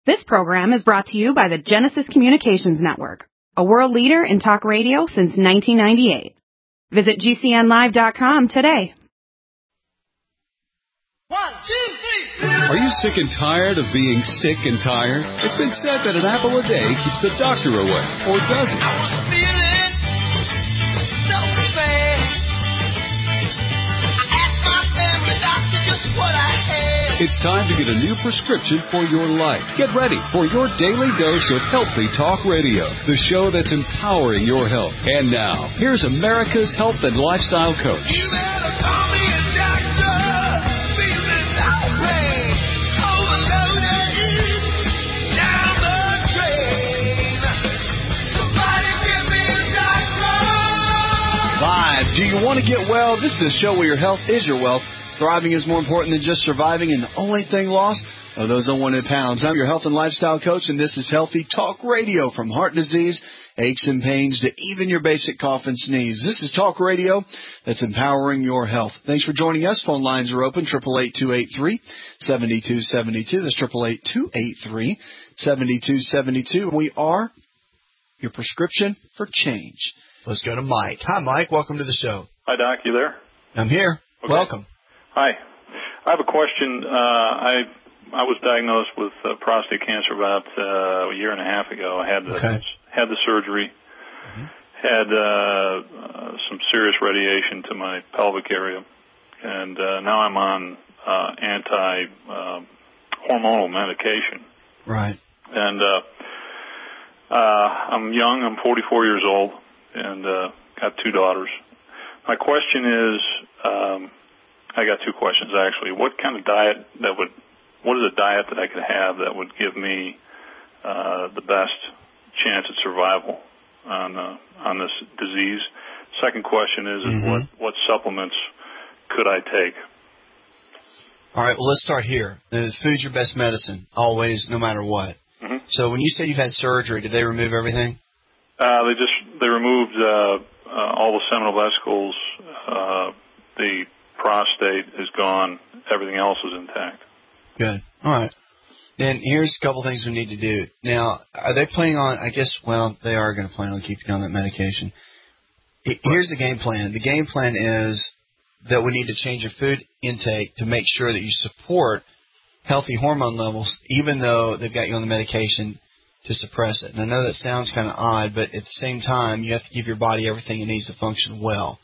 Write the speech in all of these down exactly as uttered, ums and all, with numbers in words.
This program is brought to you by the Genesis Communications Network, a world leader in talk radio since nineteen ninety-eight. Visit G C N live dot com today. One, two, three. Are you sick and tired of being sick and tired? It's been said that an apple a day keeps the doctor away, or does it? I was feeling so bad. I asked my family doctor just what I had. It's time to get a new prescription for your life. Get ready for your daily dose of Healthy Talk Radio, the show that's empowering your health. And now, here's America's health and lifestyle coach. You better call me a doctor. Feeling outraged, overloaded, down the drain. Somebody give me a doctor. Live. Do you want to get well? This is the show where your health is your wealth. Thriving is more important than just surviving, and the only thing lost are those unwanted pounds. I'm your health and lifestyle coach, and this is Healthy Talk Radio. From heart disease, aches and pains, to even your basic cough and sneeze. This is Talk Radio that's empowering your health. Thanks for joining us. Phone lines are open, eight eight eight, two eight three, seven two seven two. That's eight eight eight, two eight three, seven two seven two. We are your prescription for change. Let's go to Mike. Hi, Mike. Welcome to the show. Hi, Doc. You there? I'm here. Okay. Welcome. Hi. I have a question. Uh, I I was diagnosed with uh, prostate cancer about uh, a year and a half ago. I had the, okay. had the surgery, mm-hmm. had uh, uh, some serious radiation to my pelvic area, and uh, now I'm on uh, anti-hormonal uh, medication. Right. And uh, uh, I'm young. I'm forty-four years old, and uh, got two daughters. My question is... Um, I got two questions, actually. What kind of diet that would, what is a diet that I could have that would give me uh, the best chance at survival on uh, on this disease? Second question is, mm-hmm. is what, what supplements could I take? All right, well, let's start here. The food's your best medicine, always, no matter what. Mm-hmm. So when you said you've had surgery, did they remove everything? Uh, they just, they removed uh, uh, all the seminal vesicles, uh, the prostate is gone. Everything else is intact. Good. All right. Then here's a couple things we need to do. Now, are they planning on, I guess, well, they are going to plan on keeping you on that medication. Here's the game plan. The game plan is that we need to change your food intake to make sure that you support healthy hormone levels, even though they've got you on the medication to suppress it. And I know that sounds kind of odd, but at the same time, you have to give your body everything it needs to function well.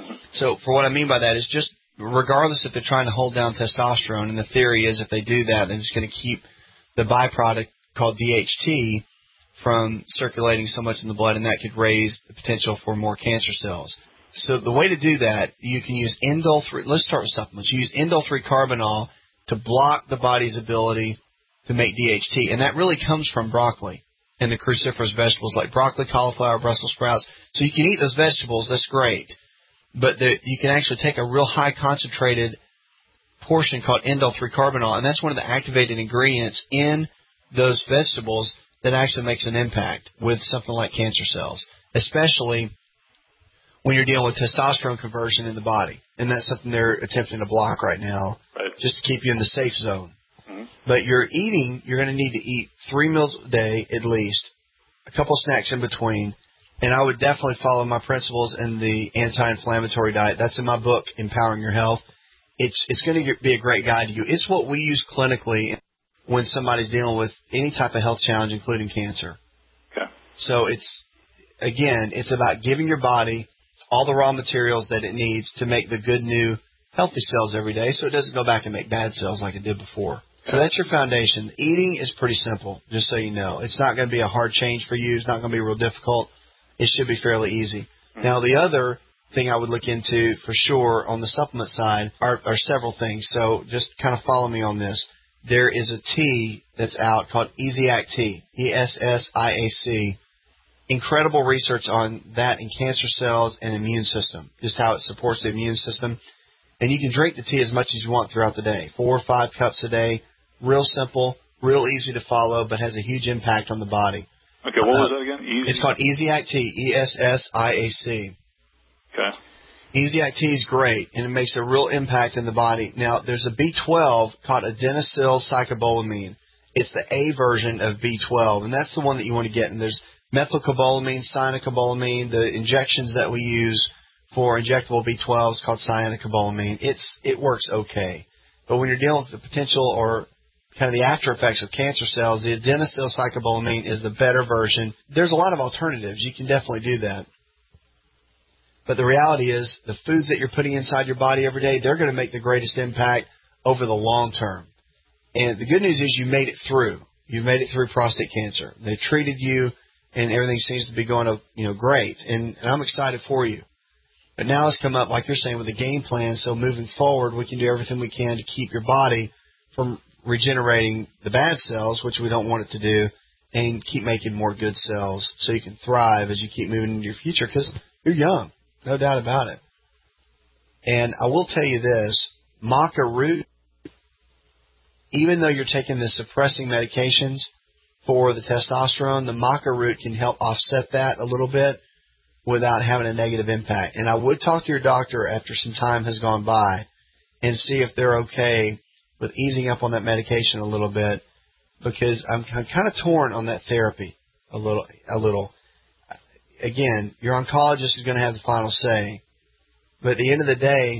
So for what I mean by that is just regardless if they're trying to hold down testosterone, and the theory is if they do that, they're just going to keep the byproduct called D H T from circulating so much in the blood, and that could raise the potential for more cancer cells. So the way to do that, you can use indole three. Let's start with supplements. You use indole three carbinol to block the body's ability to make D H T, and that really comes from broccoli and the cruciferous vegetables like broccoli, cauliflower, Brussels sprouts. So you can eat those vegetables. That's great. But the, you can actually take a real high concentrated portion called indole three carbinol, and that's one of the activated ingredients in those vegetables that actually makes an impact with something like cancer cells, especially when you're dealing with testosterone conversion in the body. And that's something they're attempting to block right now, right. just to keep you in the safe zone. Mm-hmm. But you're eating, you're going to need to eat three meals a day at least, a couple snacks in between. And I would definitely follow my principles in the anti-inflammatory diet. That's in my book, Empowering Your Health. It's it's going to be a great guide to you. It's what we use clinically when somebody's dealing with any type of health challenge, including cancer. Okay. So it's, again, it's about giving your body all the raw materials that it needs to make the good, new, healthy cells every day so it doesn't go back and make bad cells like it did before. So that's your foundation. Eating is pretty simple, just so you know. It's not going to be a hard change for you. It's not going to be real difficult. It should be fairly easy. Now, the other thing I would look into for sure on the supplement side are, are several things. So just kind of follow me on this. There is a tea that's out called Essiac Tea, E S S I A C. Incredible research on that in cancer cells and immune system, just how it supports the immune system. And you can drink the tea as much as you want throughout the day, four or five cups a day. Real simple, real easy to follow, but has a huge impact on the body. Okay, what was that again? Easy? It's called Essiac Tea, E S S I A C. Okay. Essiac Tea is great, and it makes a real impact in the body. Now, there's a B twelve called adenosylcyclobolamine, It's the A version of B twelve, and that's the one that you want to get. And there's methylcobalamin, cyanocobalamin, the injections that we use for injectable B twelve is called cyanocobalamin. It's, it works okay. But when you're dealing with the potential or kind of the after effects of cancer cells, the adenosylcycobalamin is the better version. There's a lot of alternatives. You can definitely do that. But the reality is the foods that you're putting inside your body every day, they're going to make the greatest impact over the long term. And the good news is you made it through. You've made it through prostate cancer. They treated you, and everything seems to be going, you know, great. And, and I'm excited for you. But now it's come up, like you're saying, with a game plan. So moving forward, we can do everything we can to keep your body from regenerating the bad cells, which we don't want it to do, and keep making more good cells so you can thrive as you keep moving into your future, because you're young, no doubt about it. And I will tell you this, maca root, even though you're taking the suppressing medications for the testosterone, the maca root can help offset that a little bit without having a negative impact. And I would talk to your doctor after some time has gone by and see if they're okay with easing up on that medication a little bit, because I'm, I'm kind of torn on that therapy a little. A little. Again, your oncologist is going to have the final say, but at the end of the day,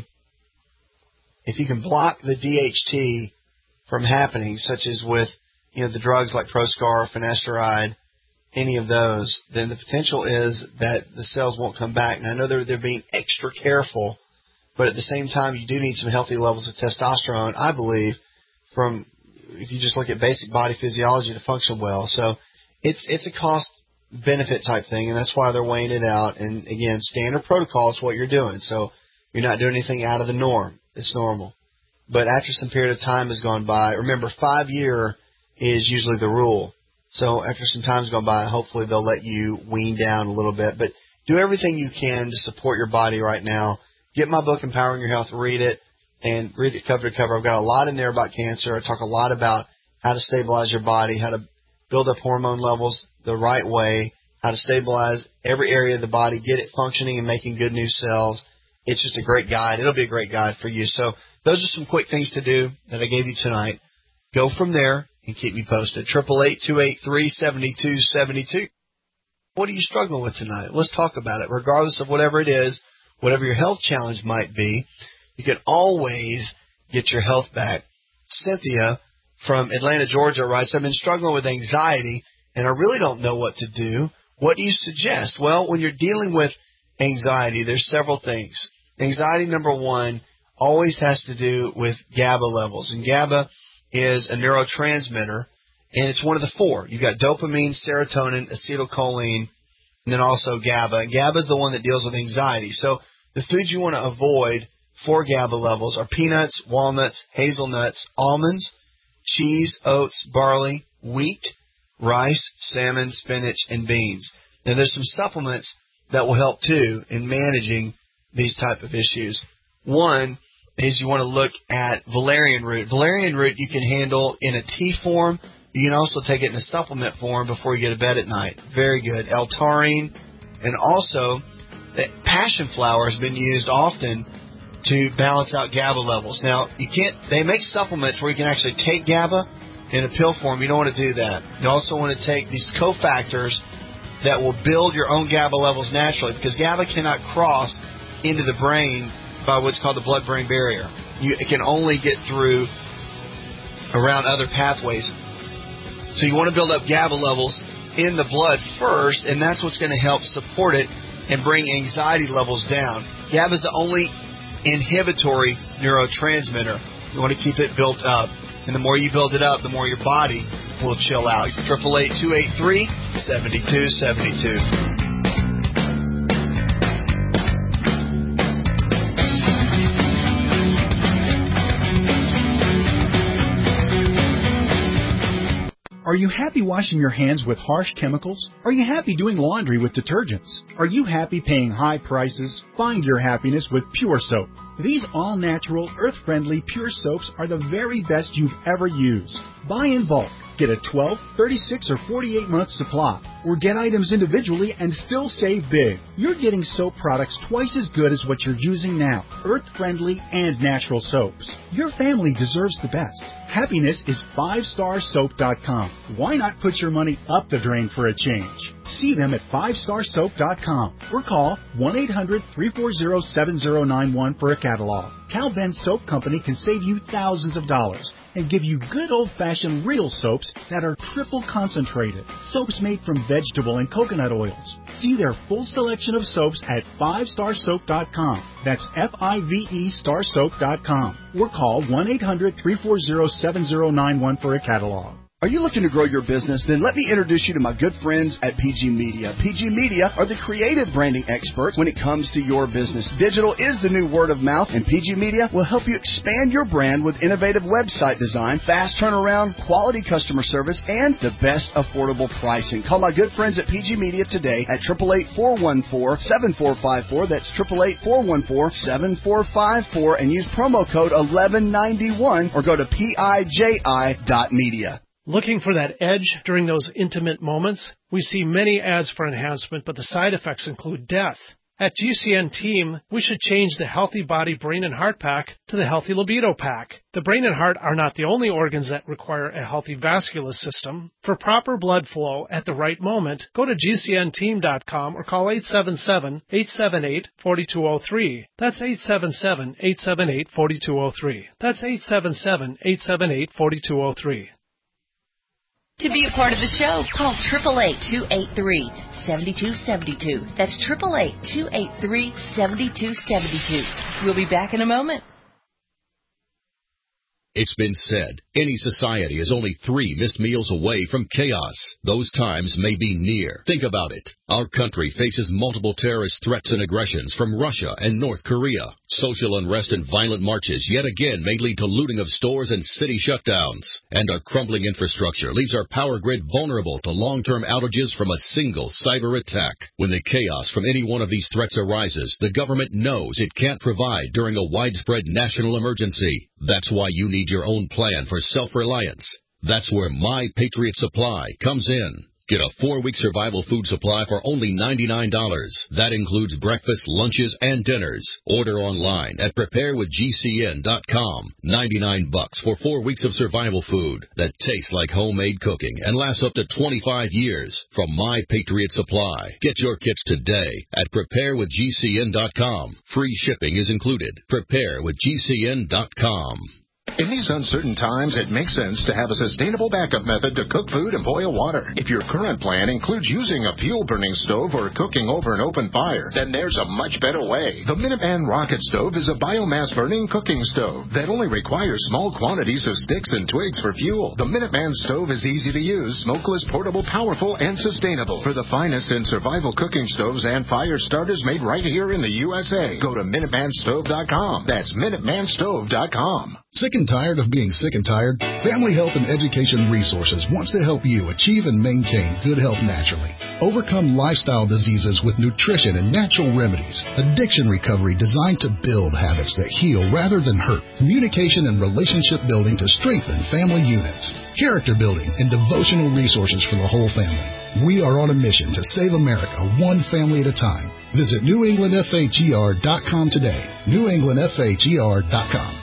if you can block the D H T from happening, such as with, you know, the drugs like Proscar, finasteride, any of those, then the potential is that the cells won't come back. And I know they're, they're being extra careful, but at the same time, you do need some healthy levels of testosterone, I believe, from if you just look at basic body physiology to function well. So it's it's a cost-benefit type thing, and that's why they're weighing it out. And, again, standard protocol is what you're doing. So you're not doing anything out of the norm. It's normal. But after some period of time has gone by, remember, five-year is usually the rule. So after some time's gone by, hopefully they'll let you wean down a little bit. But do everything you can to support your body right now. Get my book, Empowering Your Health, read it, and read it cover to cover. I've got a lot in there about cancer. I talk a lot about how to stabilize your body, how to build up hormone levels the right way, how to stabilize every area of the body, get it functioning and making good new cells. It's just a great guide. It'll be a great guide for you. So those are some quick things to do that I gave you tonight. Go from there and keep me posted. eight eight eight, two eight three, seven two seven two. What are you struggling with tonight? Let's talk about it. Regardless of whatever it is, whatever your health challenge might be, you can always get your health back. Cynthia from Atlanta, Georgia writes, I've been struggling with anxiety, and I really don't know what to do. What do you suggest? Well, when you're dealing with anxiety, there's several things. Anxiety, number one, always has to do with GABA levels. And GABA is a neurotransmitter, and it's one of the four. You've got dopamine, serotonin, acetylcholine, and then also GABA. And GABA is the one that deals with anxiety. So the foods you want to avoid for GABA levels are peanuts, walnuts, hazelnuts, almonds, cheese, oats, barley, wheat, rice, salmon, spinach, and beans. Now, there's some supplements that will help, too, in managing these type of issues. One is you want to look at valerian root. Valerian root you can handle in a tea form. You can also take it in a supplement form before you go to bed at night. Very good. L-taurine. And also, passion flower has been used often to balance out GABA levels. Now, you can't. They make supplements where you can actually take GABA in a pill form. You don't want to do that. You also want to take these cofactors that will build your own GABA levels naturally, because GABA cannot cross into the brain by what's called the blood-brain barrier. You, it can only get through around other pathways. So you want to build up GABA levels in the blood first, and that's what's going to help support it and bring anxiety levels down. GABA is the only inhibitory neurotransmitter. You want to keep it built up. And the more you build it up, the more your body will chill out. eight eight eight, two eight three, seven two seven two. Are you happy washing your hands with harsh chemicals? Are you happy doing laundry with detergents? Are you happy paying high prices? Find your happiness with Pure Soap. These all-natural, earth-friendly Pure Soaps are the very best you've ever used. Buy in bulk. Get a twelve, thirty-six, or forty-eight month supply. Or get items individually and still save big. You're getting soap products twice as good as what you're using now. Earth-friendly and natural soaps. Your family deserves the best. Happiness is five star soap dot com. Why not put your money up the drain for a change? See them at five star soap dot com or call one eight hundred, three four zero, seven zero nine one for a catalog. Cal Ben Soap Company can save you thousands of dollars and give you good old-fashioned real soaps that are triple concentrated. Soaps made from vegetable and coconut oils. See their full selection of soaps at five star soap dot com. That's F I V E star soap dot com. Or call one eight hundred, three four zero, seven zero nine one for a catalog. Are you looking to grow your business? Then let me introduce you to my good friends at P G Media. P G Media are the creative branding experts when it comes to your business. Digital is the new word of mouth, and P G Media will help you expand your brand with innovative website design, fast turnaround, quality customer service, and the best affordable pricing. Call my good friends at P G Media today at eight eight eight, four one four, seven four five four. That's eight eight eight, four one four, seven four five four, and use promo code eleven ninety-one or go to P I J I dot media. Looking for that edge during those intimate moments? We see many ads for enhancement, but the side effects include death. At G C N Team, we should change the Healthy Body, Brain, and Heart Pack to the Healthy Libido Pack. The brain and heart are not the only organs that require a healthy vascular system. For proper blood flow at the right moment, go to G C N team dot com or call eight seven seven, eight seven eight, four two zero three. That's eight seven seven, eight seven eight, four two zero three. That's eight seven seven, eight seven eight, four two zero three. To be a part of the show, call eight eight eight, two eight three, seven two seven two. That's eight eight eight, two eight three, seven two seven two. We'll be back in a moment. It's been said, any society is only three missed meals away from chaos. Those times may be near. Think about it. Our country faces multiple terrorist threats and aggressions from Russia and North Korea. Social unrest and violent marches yet again may lead to looting of stores and city shutdowns. And our crumbling infrastructure leaves our power grid vulnerable to long-term outages from a single cyber attack. When the chaos from any one of these threats arises, the government knows it can't provide during a widespread national emergency. That's why you need your own plan for self-reliance. That's where My Patriot Supply comes in. Get a four-week survival food supply for only ninety-nine dollars. That includes breakfast, lunches, and dinners. Order online at prepare with G C N dot com. ninety-nine bucks for four weeks of survival food that tastes like homemade cooking and lasts up to twenty-five years from My Patriot Supply. Get your kits today at prepare with G C N dot com. Free shipping is included. prepare with G C N dot com. In these uncertain times, it makes sense to have a sustainable backup method to cook food and boil water. If your current plan includes using a fuel-burning stove or cooking over an open fire, then there's a much better way. The Minuteman Rocket Stove is a biomass-burning cooking stove that only requires small quantities of sticks and twigs for fuel. The Minuteman Stove is easy to use, smokeless, portable, powerful, and sustainable. For the finest in survival cooking stoves and fire starters made right here in the U S A, go to Minuteman Stove dot com. That's Minuteman Stove dot com. Sick and tired of being sick and tired? Family Health and Education Resources wants to help you achieve and maintain good health naturally. Overcome lifestyle diseases with nutrition and natural remedies. Addiction recovery designed to build habits that heal rather than hurt. Communication and relationship building to strengthen family units. Character building and devotional resources for the whole family. We are on a mission to save America one family at a time. Visit New England F H E R dot com today. New England F H E R dot com.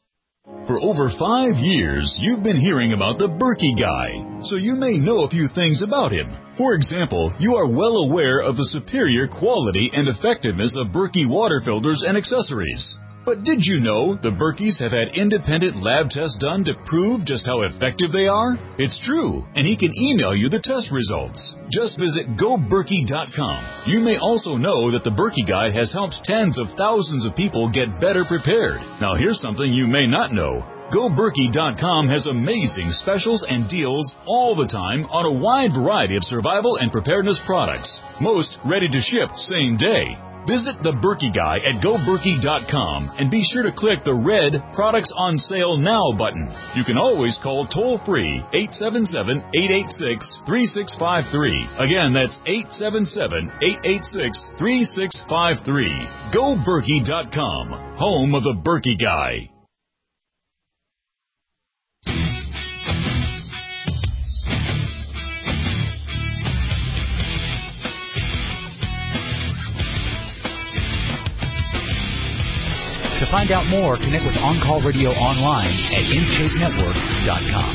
For over five years, you've been hearing about the Berkey Guy, so you may know a few things about him. For example, you are well aware of the superior quality and effectiveness of Berkey water filters and accessories. But did you know the Berkeys have had independent lab tests done to prove just how effective they are? It's true, and he can email you the test results. Just visit go berkey dot com. You may also know that the Berkey Guy has helped tens of thousands of people get better prepared. Now here's something you may not know. go berkey dot com has amazing specials and deals all the time on a wide variety of survival and preparedness products. Most ready to ship same day. Visit the Berkey Guy at go berkey dot com and be sure to click the red Products on Sale Now button. You can always call toll-free eight seven seven, eight eight six, three six five three. Again, that's eight seven seven, eight eight six, three six five three. go berkey dot com, home of the Berkey Guy. find out more, connect with On Call Radio online at intake network dot com.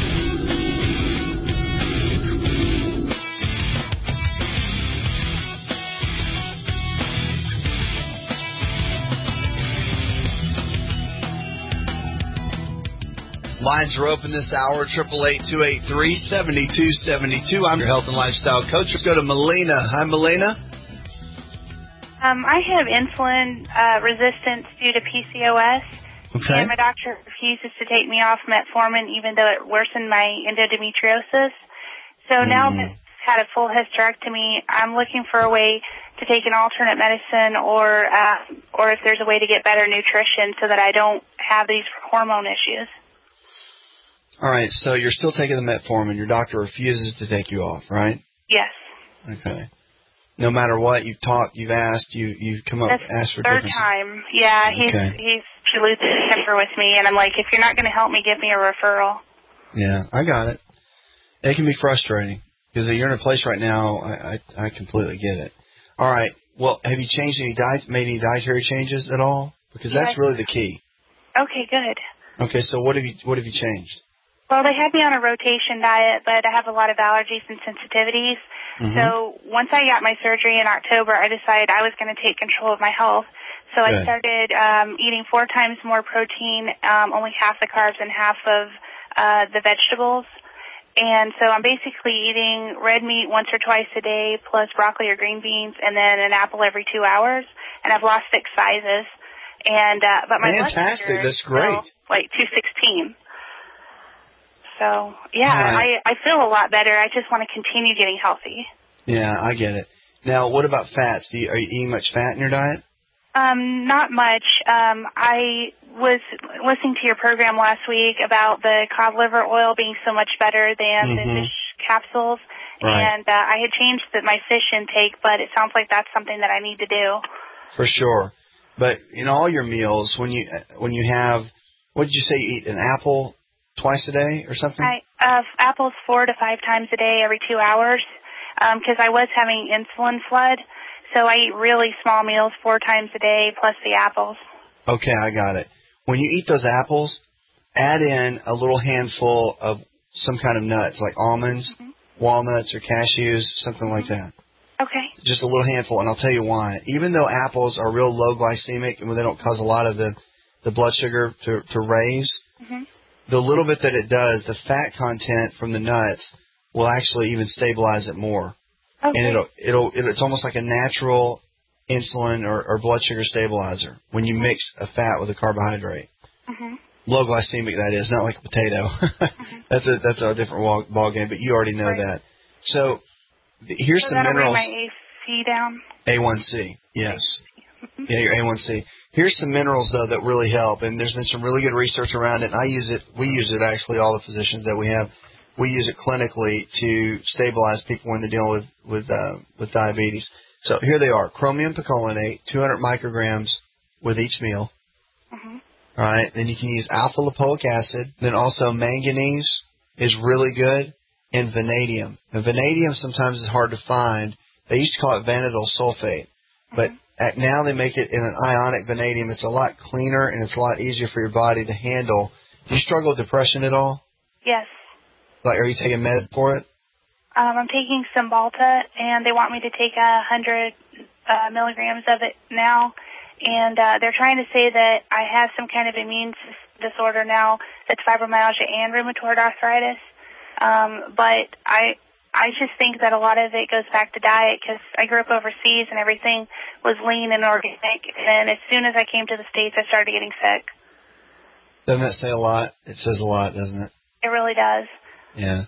Lines are open this hour, eight eight eight, two eight three, seven two seven two. I'm your health and lifestyle coach. Let's go to Melina. Hi, Melina. Um, I have insulin uh, resistance due to P C O S, okay. and my doctor refuses to take me off metformin even though it worsened my endometriosis. So mm. now I've had a full hysterectomy. I'm looking for a way to take an alternate medicine or, uh, or if there's a way to get better nutrition so that I don't have these hormone issues. All right, so you're still taking the metformin. Your doctor refuses to take you off, right? Yes. Okay. No matter what, you've talked, you've asked, you, you've come up, That's asked for third different... time. Yeah, he's, okay. he's he loses his temper with me, and I'm like, if you're not going to help me, give me a referral. Yeah, I got it. It can be frustrating, because you're in a place right now, I, I, I completely get it. All right, well, have you changed any diet, made any dietary changes at all? Because that's yes. really the key. Okay, good. Okay, so what have you, what have you changed? Well, they had me on a rotation diet, but I have a lot of allergies and sensitivities. Mm-hmm. So once I got my surgery in October, I decided I was going to take control of my health. So Good. I started um, eating four times more protein, um, only half the carbs and half of uh, the vegetables. And so I'm basically eating red meat once or twice a day, plus broccoli or green beans, and then an apple every two hours. And I've lost six sizes. And uh, but my Fantastic. blood sugar That's great. is still, like two sixteen. So, yeah, right. I, I feel a lot better. I just want to continue getting healthy. Yeah, I get it. Now, what about fats? Do you, are you eating much fat in your diet? Um, not much. Um, I was listening to your program last week about the cod liver oil being so much better than mm-hmm. the fish capsules. Right. And uh, I had changed the, my fish intake, but it sounds like that's something that I need to do. For sure. But in all your meals, when you when you have, what did you say, you eat an apple twice a day or something? I, uh, apples four to five times a day every two hours because um, I was having insulin flood. So I eat really small meals four times a day plus the apples. Okay, I got it. When you eat those apples, add in a little handful of some kind of nuts like almonds, mm-hmm. walnuts, or cashews, something mm-hmm. like that. Okay. Just a little handful, and I'll tell you why. Even though apples are real low glycemic and they don't cause a lot of the, the blood sugar to, to raise, mm-hmm. the little bit that it does, the fat content from the nuts will actually even stabilize it more. Okay. And it'll, it'll, it's almost like a natural insulin or, or blood sugar stabilizer when you mix a fat with a carbohydrate. Mm-hmm. Low glycemic, that is, not like a potato. mm-hmm. That's a that's a different ball, ball game, but you already know right. that. So th- here's so some that'll minerals. Bring my A C down. A one C, yes. Mm-hmm. Yeah, your A one C. Here's some minerals, though, that really help, and there's been some really good research around it, and I use it, we use it, actually, all the physicians that we have, we use it clinically to stabilize people when they're dealing with, with, uh, with diabetes. So here they are, chromium picolinate, two hundred micrograms with each meal. Mm-hmm. All right, then you can use alpha-lipoic acid, then also manganese is really good, and vanadium. And vanadium sometimes is hard to find. They used to call it vanadyl sulfate, but at now they make it in an ionic vanadium. It's a lot cleaner and it's a lot easier for your body to handle. Do you struggle with depression at all? Yes. Like, are you taking med for it? Um, I'm taking Cymbalta, and they want me to take a hundred uh, milligrams of it now. And uh, they're trying to say that I have some kind of immune disorder now that's fibromyalgia and rheumatoid arthritis. Um, but I I just think that a lot of it goes back to diet because I grew up overseas and everything was lean and organic. And as soon as I came to the States, I started getting sick. Doesn't that say a lot? It says a lot, doesn't it? It really does. Yeah.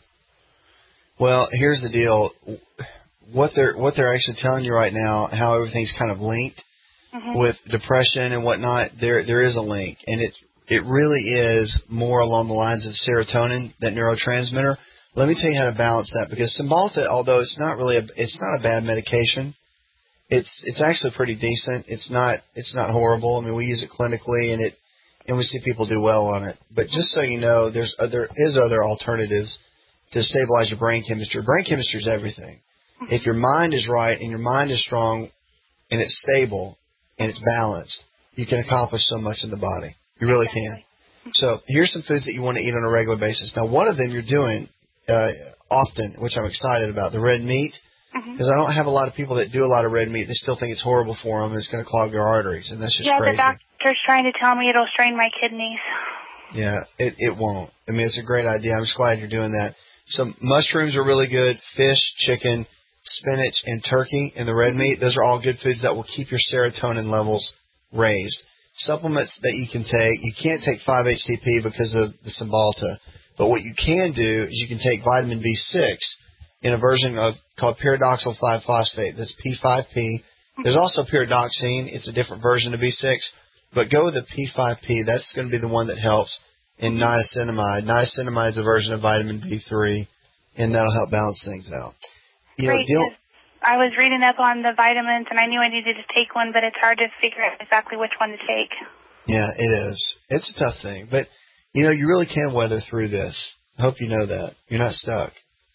Well, here's the deal. What they're what they're actually telling you right now, how everything's kind of linked mm-hmm. with depression and whatnot. There there is a link, and it it really is more along the lines of serotonin, that neurotransmitter. Let me tell you how to balance that, because Cymbalta, although it's not really a, it's not a bad medication, it's it's actually pretty decent. It's not it's not horrible. I mean, we use it clinically, and it and we see people do well on it. But just so you know, there's other is other alternatives to stabilize your brain chemistry. Brain chemistry is everything. If your mind is right and your mind is strong and it's stable and it's balanced, you can accomplish so much in the body. You really can. So here's some foods that you want to eat on a regular basis. Now, one of them you're doing uh, often, which I'm excited about, the red meat, because mm-hmm. I don't have a lot of people that do a lot of red meat. They still think it's horrible for them and it's going to clog their arteries, and that's just yeah, crazy. Yeah, the doctor's trying to tell me it'll strain my kidneys. Yeah, it, it won't. I mean, it's a great idea. I'm just glad you're doing that. So mushrooms are really good. Fish, chicken, spinach, and turkey and the red meat, those are all good foods that will keep your serotonin levels raised. Supplements that you can take, you can't take five H T P because of the Cymbalta, but what you can do is you can take vitamin B six in a version of called pyridoxal five phosphate. That's P five P. There's also pyridoxine. It's a different version of B six, but go with the P five P. That's going to be the one that helps. And niacinamide. Niacinamide is a version of vitamin B three, and that'll help balance things out. You Great. know, deal, I was reading up on the vitamins, and I knew I needed to take one, but it's hard to figure out exactly which one to take. Yeah, it is. It's a tough thing, but, you know, you really can weather through this. I hope you know that. You're not stuck.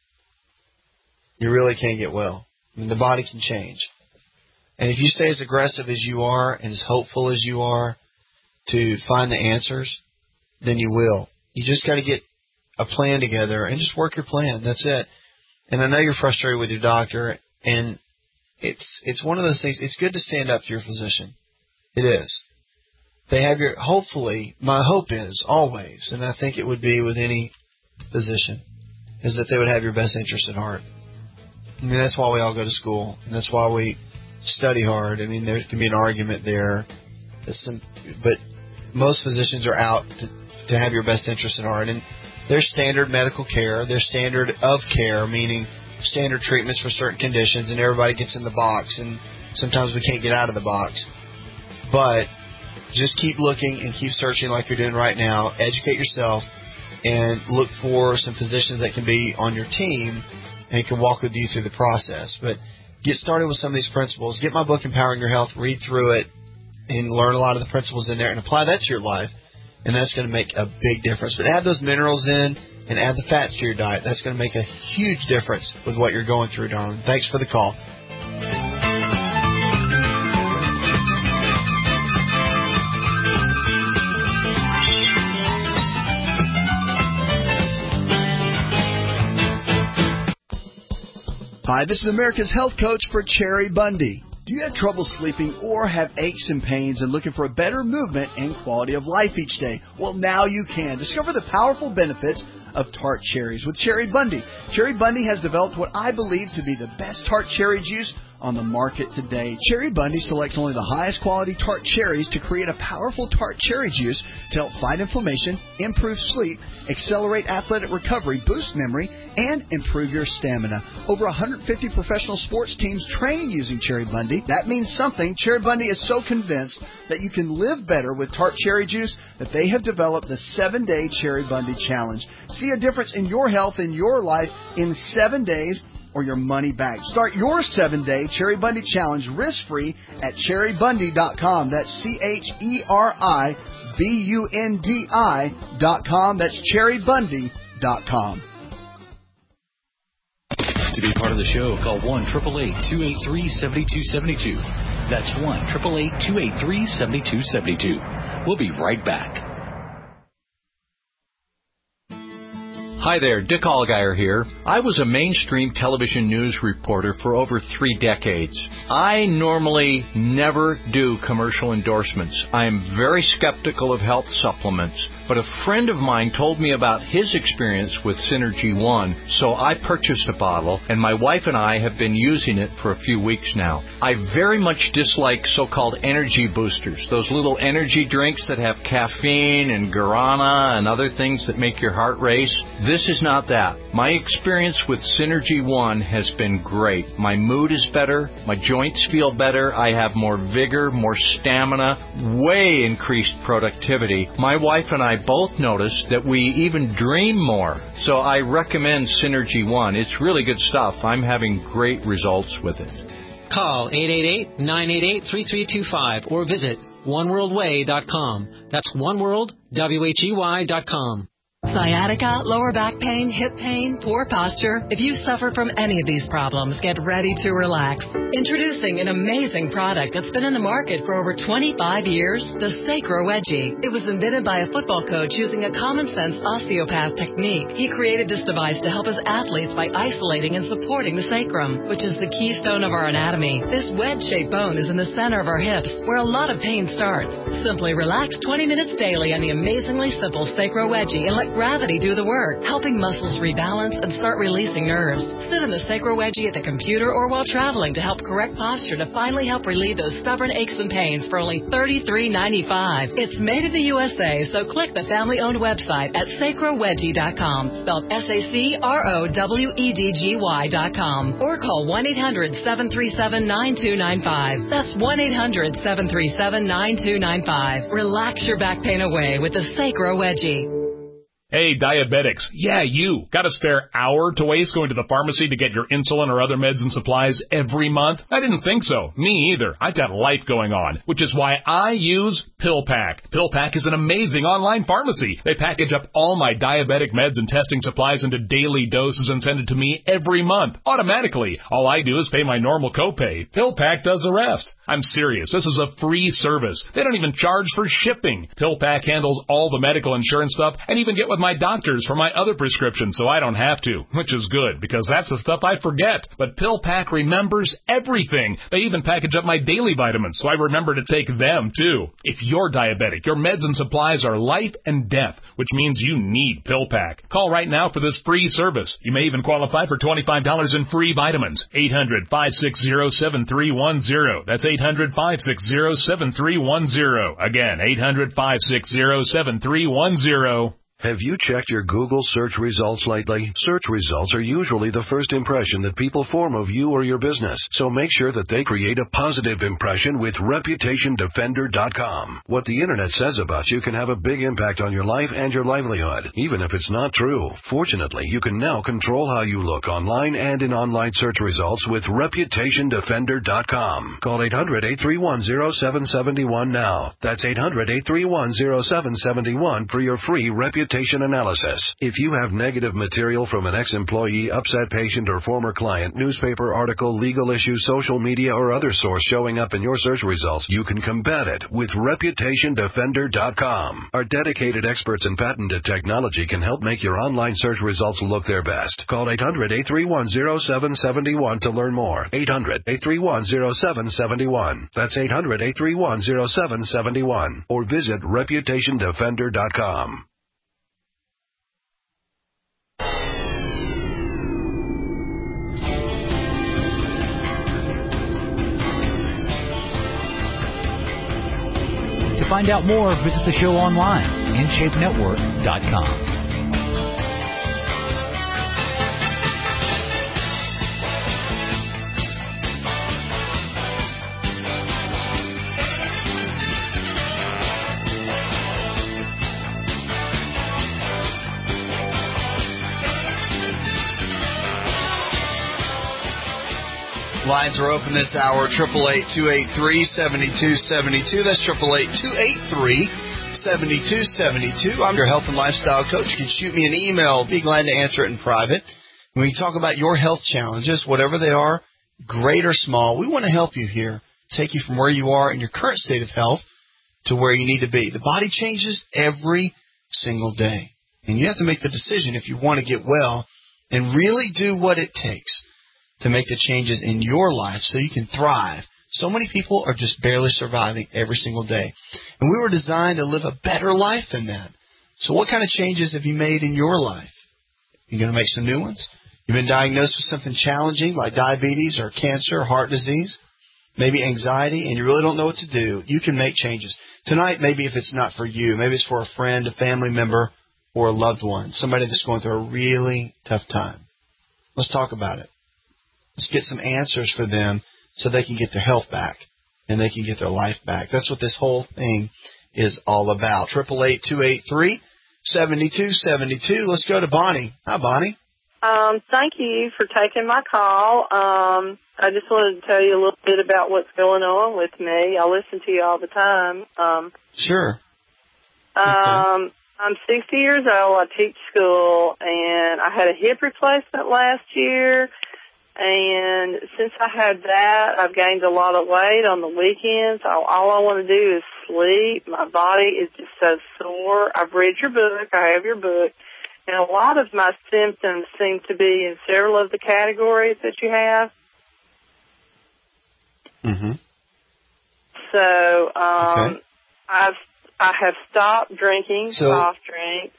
You really can get well. I mean, the body can change. And if you stay as aggressive as you are and as hopeful as you are to find the answers, then you will. You just got to get a plan together and just work your plan. That's it. And I know you're frustrated with your doctor, and it's it's one of those things. It's good to stand up to your physician. It is. They have your, hopefully, my hope is always, and I think it would be with any physician, is that they would have your best interest at heart. I mean, that's why we all go to school, and that's why we study hard. I mean, there can be an argument there, some, but most physicians are out to, to have your best interest at heart. And there's standard medical care, there's standard of care, meaning standard treatments for certain conditions, and everybody gets in the box, and sometimes we can't get out of the box. But just keep looking and keep searching like you're doing right now. Educate yourself and look for some physicians that can be on your team and can walk with you through the process. But get started with some of these principles. Get my book, Empowering Your Health, read through it, and learn a lot of the principles in there and apply that to your life, and that's going to make a big difference. But add those minerals in and add the fats to your diet. That's going to make a huge difference with what you're going through, darling. Thanks for the call. Hi, this is America's Health Coach for Cherry Bundy. Do you have trouble sleeping or have aches and pains and looking for a better movement and quality of life each day? Well, now you can. Discover the powerful benefits of tart cherries with Cherry Bundy. Cherry Bundy has developed what I believe to be the best tart cherry juice on the market today. Cherry Bundy selects only the highest quality tart cherries to create a powerful tart cherry juice to help fight inflammation, improve sleep, accelerate athletic recovery, boost memory, and improve your stamina. Over one hundred fifty professional sports teams train using Cherry Bundy. That means something. Cherry Bundy is so convinced that you can live better with tart cherry juice that they have developed the seven-day Cherry Bundy Challenge. See a difference in your health in your life in seven days or your money back. Start your seven-day Cherry Bundy Challenge risk-free at cherry bundy dot com. That's C H E R I B U N D I dot com. That's cherry bundy dot com. To be part of the show, call one eight eight eight, two eight three, seven two seven two. That's one eight eight eight, two eight three, seven two seven two. We'll be right back. Hi there, Dick Allgaier here. I was a mainstream television news reporter for over three decades. I normally never do commercial endorsements. I am very skeptical of health supplements, but a friend of mine told me about his experience with Synergy One, so I purchased a bottle, and my wife and I have been using it for a few weeks now. I very much dislike so-called energy boosters, those little energy drinks that have caffeine and guarana and other things that make your heart race. This is not that. My experience with Synergy One has been great. My mood is better. My joints feel better. I have more vigor, more stamina, way increased productivity. My wife and I both noticed that we even dream more. So I recommend Synergy One. It's really good stuff. I'm having great results with it. Call eight eight eight, nine eight eight, three three two five or visit one world way dot com. That's oneworld, W H E Y dot com. Sciatica, lower back pain, hip pain, poor posture. If you suffer from any of these problems, get ready to relax. Introducing an amazing product that's been in the market for over twenty-five years, the Sacro Wedgie. It was invented by a football coach using a common-sense osteopath technique. He created this device to help his athletes by isolating and supporting the sacrum, which is the keystone of our anatomy. This wedge-shaped bone is in the center of our hips, where a lot of pain starts. Simply relax twenty minutes daily on the amazingly simple Sacro Wedgie and let gravity do the work, helping muscles rebalance and start releasing nerves. Sit in the Sacro Wedgie at the computer or while traveling to help correct posture to finally help relieve those stubborn aches and pains for only thirty-three ninety-five. It's made in the U S A, so click the family-owned website at sacro wedgie dot com, spelled S A C R O W E D G Y dot com, or call one eight hundred seven three seven nine two nine five. That's one eight hundred seven three seven nine two nine five. Relax your back pain away with the Sacro Wedgie. Hey, diabetics. Yeah, you. Got a spare hour to waste going to the pharmacy to get your insulin or other meds and supplies every month? I didn't think so. Me either. I've got life going on, which is why I use PillPack. PillPack is an amazing online pharmacy. They package up all my diabetic meds and testing supplies into daily doses and send it to me every month, automatically. All I do is pay my normal copay. PillPack does the rest. I'm serious. This is a free service. They don't even charge for shipping. PillPack handles all the medical insurance stuff and even get with my doctors for my other prescriptions so I don't have to, which is good because that's the stuff I forget. But PillPack remembers everything. They even package up my daily vitamins so I remember to take them too. If you're diabetic, your meds and supplies are life and death, which means you need PillPack. Call right now for this free service. You may even qualify for twenty-five dollars in free vitamins. eight hundred five six zero seven three one zero. That's eight hundred five six zero seven three one zero. Again, eight hundred five six zero seven three one zero. Have you checked your Google search results lately? Search results are usually the first impression that people form of you or your business, so make sure that they create a positive impression with reputation defender dot com. What the internet says about you can have a big impact on your life and your livelihood, even if it's not true. Fortunately, you can now control how you look online and in online search results with reputation defender dot com. Call eight hundred eight three one zero seven seven one now. That's eight hundred eight three one zero seven seven one for your free reputation analysis. If you have negative material from an ex-employee, upset patient, or former client, newspaper article, legal issue, social media, or other source showing up in your search results, you can combat it with reputation defender dot com. Our dedicated experts in patented technology can help make your online search results look their best. Call eight hundred eight three one zero seven seven one to learn more. eight hundred eight three one zero seven seven one. That's eight hundred eight three one zero seven seven one. Or visit reputation defender dot com. To find out more, visit the show online, in shape network dot com. Lines are open this hour, eight eight eight, two eight three, seven two seven two. That's eight eight eight, two eight three, seven two seven two. I'm your health and lifestyle coach. You can shoot me an email. Be glad to answer it in private. When we talk about your health challenges, whatever they are, great or small, we want to help you here, take you from where you are in your current state of health to where you need to be. The body changes every single day, and you have to make the decision if you want to get well and really do what it takes to make the changes in your life so you can thrive. So many people are just barely surviving every single day. And we were designed to live a better life than that. So what kind of changes have you made in your life? You're going to make some new ones? You've been diagnosed with something challenging like diabetes or cancer or heart disease, maybe anxiety, and you really don't know what to do. You can make changes. Tonight, maybe if it's not for you, maybe it's for a friend, a family member, or a loved one, somebody that's going through a really tough time. Let's talk about it. Let's get some answers for them so they can get their health back and they can get their life back. That's what this whole thing is all about. eight eight eight, two eight three, seven two seven two. Let's go to Bonnie. Hi, Bonnie. Um, thank you for taking my call. Um, I just wanted to tell you a little bit about what's going on with me. I listen to you all the time. Um, sure. Um, I'm sixty years old. I teach school, and I had a hip replacement last year. And since I had that, I've gained a lot of weight on the weekends. All, all I want to do is sleep. My body is just so sore. I've read your book. I have your book. And a lot of my symptoms seem to be in several of the categories that you have. Mm-hmm. So um, okay. I've I have stopped drinking so, soft drinks.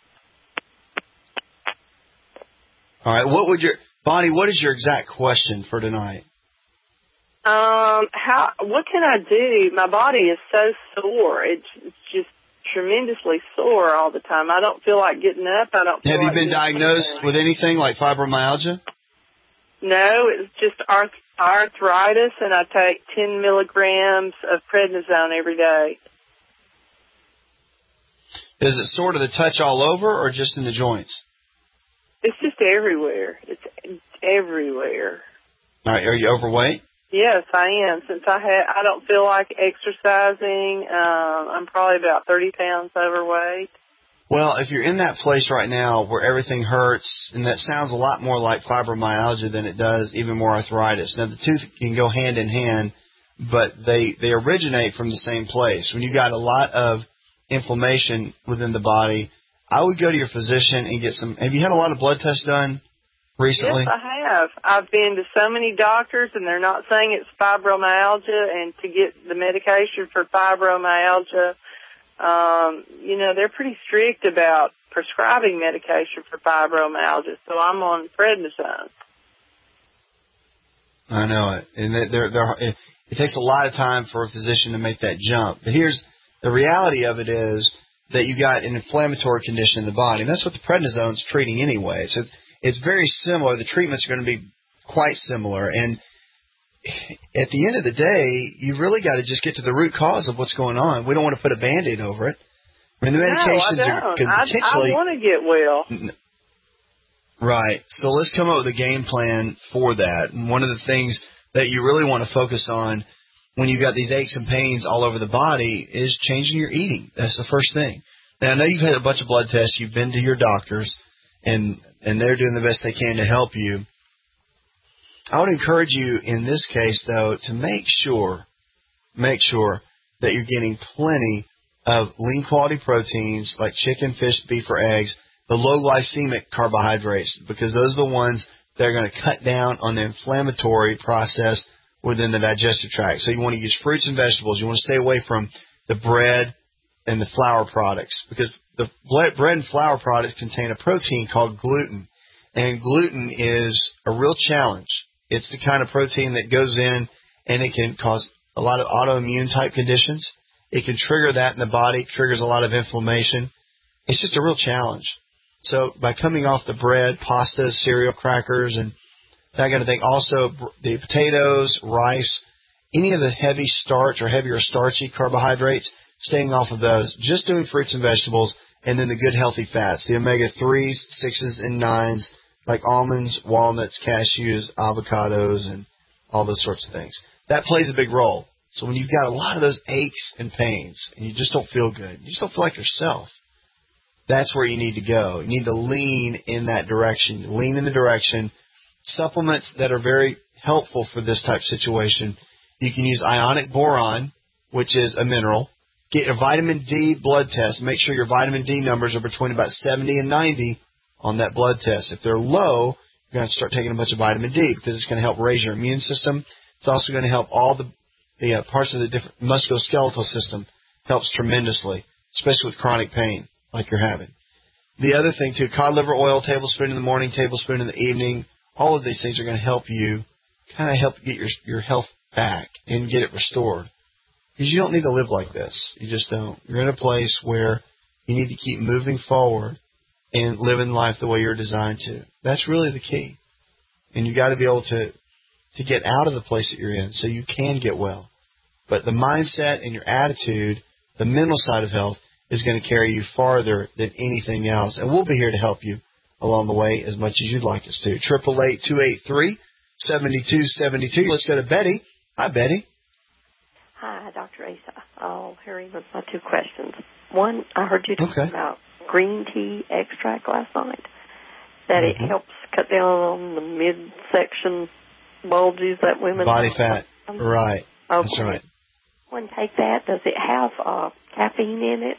All right. What would your Bonnie? What is your exact question for tonight? Um, how? What can I do? My body is so sore. It's, it's just tremendously sore all the time. I don't feel like getting up. I don't. Feel Have you like been diagnosed anything. with anything like fibromyalgia? No, it's just arth- arthritis, and I take ten milligrams of prednisone every day. Is it sort of the touch all over, or just in the joints? It's just everywhere. It's, it's everywhere. All right. Are you overweight? Yes, I am. Since I had, I don't feel like exercising. Um, I'm probably about thirty pounds overweight. Well, if you're in that place right now where everything hurts, and that sounds a lot more like fibromyalgia than it does even more arthritis. Now, the two can go hand in hand, but they, they originate from the same place. When you got a lot of inflammation within the body, I would go to your physician and get some. Have you had a lot of blood tests done recently? Yes, I have. I've been to so many doctors, and they're not saying it's fibromyalgia, and to get the medication for fibromyalgia, um, you know, they're pretty strict about prescribing medication for fibromyalgia, so I'm on prednisone. I know it. And they're, they're, it, it takes a lot of time for a physician to make that jump. But here's the reality of it is that you got an inflammatory condition in the body. And that's what the prednisone's treating anyway. So it's very similar. The treatments are going to be quite similar. And at the end of the day, you really got to just get to the root cause of what's going on. We don't want to put a Band-Aid over it. I mean, the medications no, I are don't. could potentially. I, I want to get well. Right. So let's come up with a game plan for that. And one of the things that you really want to focus on when you've got these aches and pains all over the body is changing your eating. That's the first thing. Now, I know you've had a bunch of blood tests. You've been to your doctors, and, and they're doing the best they can to help you. I would encourage you in this case, though, to make sure, make sure that you're getting plenty of lean quality proteins like chicken, fish, beef, or eggs, the low glycemic carbohydrates, because those are the ones that are going to cut down on the inflammatory process within the digestive tract. So you want to use fruits and vegetables. You want to stay away from the bread and the flour products, because the bread and flour products contain a protein called gluten, and gluten is a real challenge. It's the kind of protein that goes in and it can cause a lot of autoimmune type conditions. It can trigger that in the body, triggers a lot of inflammation. It's just a real challenge. So by coming off the bread, pasta, cereal, crackers, and that kind of thing, also the potatoes, rice, any of the heavy starch or heavier starchy carbohydrates, staying off of those, just doing fruits and vegetables, and then the good healthy fats, the omega threes, sixes, and nines, like almonds, walnuts, cashews, avocados, and all those sorts of things. That plays a big role. So when you've got a lot of those aches and pains, and you just don't feel good, you just don't feel like yourself, that's where you need to go. You need to lean in that direction. Lean in the direction. Supplements that are very helpful for this type of situation. You can use ionic boron, which is a mineral. Get a vitamin D blood test. Make sure your vitamin D numbers are between about seventy and ninety on that blood test. If they're low, you're going to start taking a bunch of vitamin D because it's going to help raise your immune system. It's also going to help all the, the uh, parts of the different musculoskeletal system. Helps tremendously, especially with chronic pain like you're having. The other thing, too, cod liver oil, tablespoon in the morning, tablespoon in the evening. All of these things are going to help you kind of help get your your health back and get it restored. Because you don't need to live like this. You just don't. You're in a place where you need to keep moving forward and living life the way you're designed to. That's really the key. And you got to be able to, to get out of the place that you're in so you can get well. But the mindset and your attitude, the mental side of health, is going to carry you farther than anything else. And we'll be here to help you along the way as much as you'd like us to. eight eight eight, two eight three, seven two seven two. Let's go to Betty. Hi, Betty. Hi, Doctor Asa. Oh, here was my two questions. One, I heard you talking okay. about green tea extract last night, that mm-hmm. it helps cut down on the midsection bulges that women body have. fat. Right. Okay. That's right. One take that. Does it have uh, caffeine in it?